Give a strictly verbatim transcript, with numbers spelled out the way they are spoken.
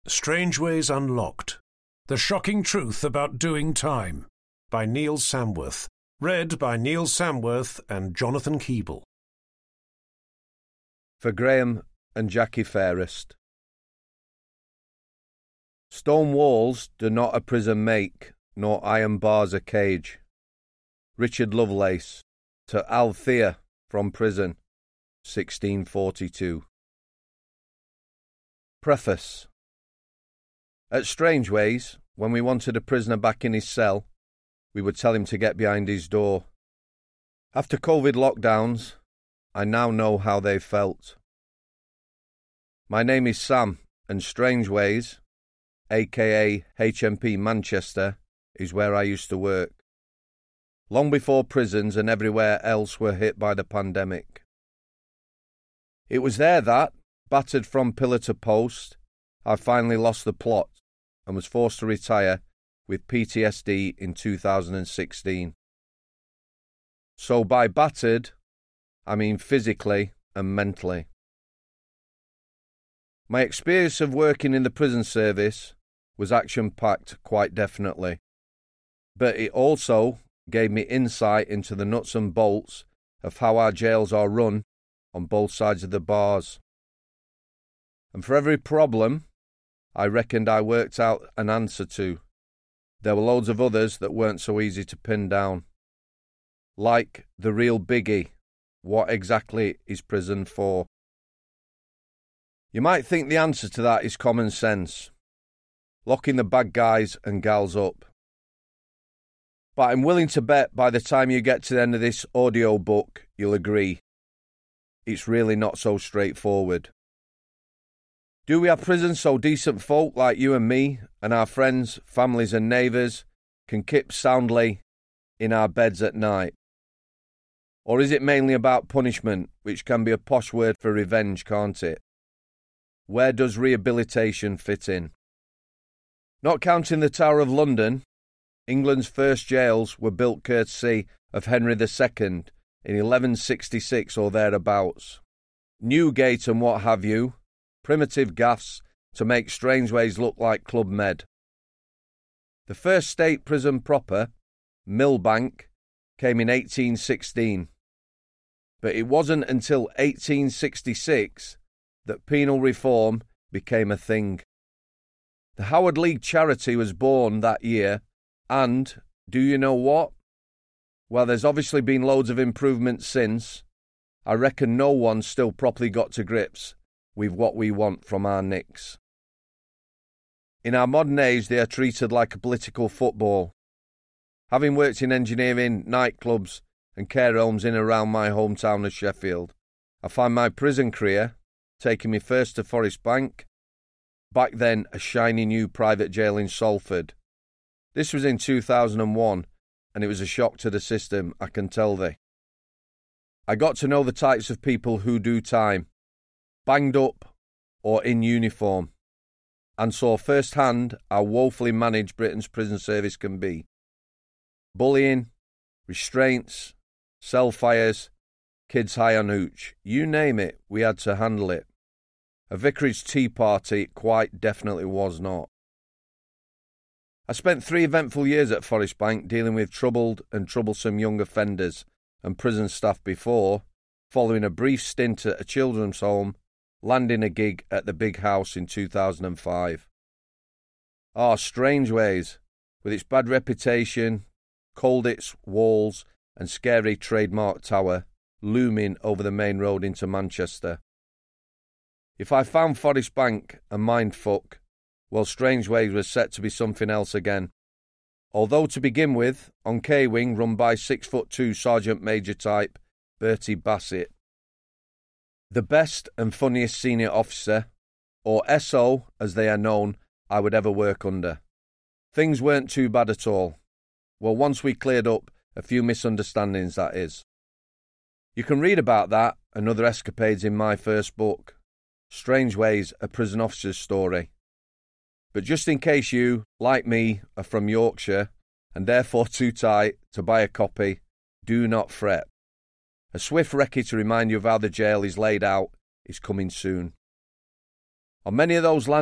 Strangeways Unlocked. The Shocking Truth About Doing Time by Neil Samworth. Read by Neil Samworth and Jonathan Keeble. For Graham and Jackie Fairest. Stone walls do not a prison make, nor iron bars a cage. Richard Lovelace, to Althea from prison, sixteen forty-two. Preface. At Strangeways, when we wanted a prisoner back in his cell, we would tell him to get behind his door. After COVID lockdowns, I now know how they felt. My name is Sam, and Strangeways, aka H M P Manchester, is where I used to work. Long before prisons and everywhere else were hit by the pandemic. It was there that, battered from pillar to post, I finally lost the plot and was forced to retire with P T S D in two thousand sixteen. So by battered, I mean physically and mentally. My experience of working in the prison service was action-packed, quite definitely, but it also gave me insight into the nuts and bolts of how our jails are run on both sides of the bars. And for every problem, I reckoned I worked out an answer to. There were loads of others that weren't so easy to pin down. Like the real biggie, what exactly is prison for? You might think the answer to that is common sense. Locking the bad guys and gals up. But I'm willing to bet by the time you get to the end of this audio book, you'll agree. It's really not so straightforward. Do we have prisons so decent folk like you and me and our friends, families and neighbours can kip soundly in our beds at night? Or is it mainly about punishment, which can be a posh word for revenge, can't it? Where does rehabilitation fit in? Not counting the Tower of London, England's first jails were built courtesy of Henry the Second in eleven sixty-six or thereabouts. Newgate and what have you, primitive gaffs to make Strangeways look like Club Med. The first state prison proper, Millbank, came in eighteen sixteen. But it wasn't until eighteen sixty-six that penal reform became a thing. The Howard League charity was born that year, and, do you know what? Well, there's obviously been loads of improvements since. I reckon no one's still properly got to grips with what we want from our nicks. In our modern age, they are treated like a political football. Having worked in engineering, nightclubs and care homes in and around my hometown of Sheffield, I find my prison career, taking me first to Forest Bank, back then a shiny new private jail in Salford. This was in two thousand one, and it was a shock to the system, I can tell thee. I got to know the types of people who do time, banged up or in uniform, and saw firsthand how woefully managed Britain's prison service can be. Bullying, restraints, cell fires, kids high on hooch, you name it, we had to handle it. A vicarage tea party it quite definitely was not. I spent three eventful years at Forest Bank dealing with troubled and troublesome young offenders and prison staff before, following a brief stint at a children's home, landing a gig at the Big House in two thousand five. Ah, Strangeways, with its bad reputation, cold its walls and scary trademark tower looming over the main road into Manchester. If I found Forest Bank a mindfuck, well, Strangeways was set to be something else again. Although to begin with, on K-Wing run by six foot two Sergeant Major type Bertie Bassett. The best and funniest senior officer, or S O as they are known, I would ever work under. Things weren't too bad at all. Well, once we cleared up a few misunderstandings, that is. You can read about that and other escapades in my first book, Strangeways, A Prison Officer's Story. But just in case you, like me, are from Yorkshire and therefore too tight to buy a copy, do not fret. A swift recce to remind you of how the jail is laid out is coming soon. On many of those land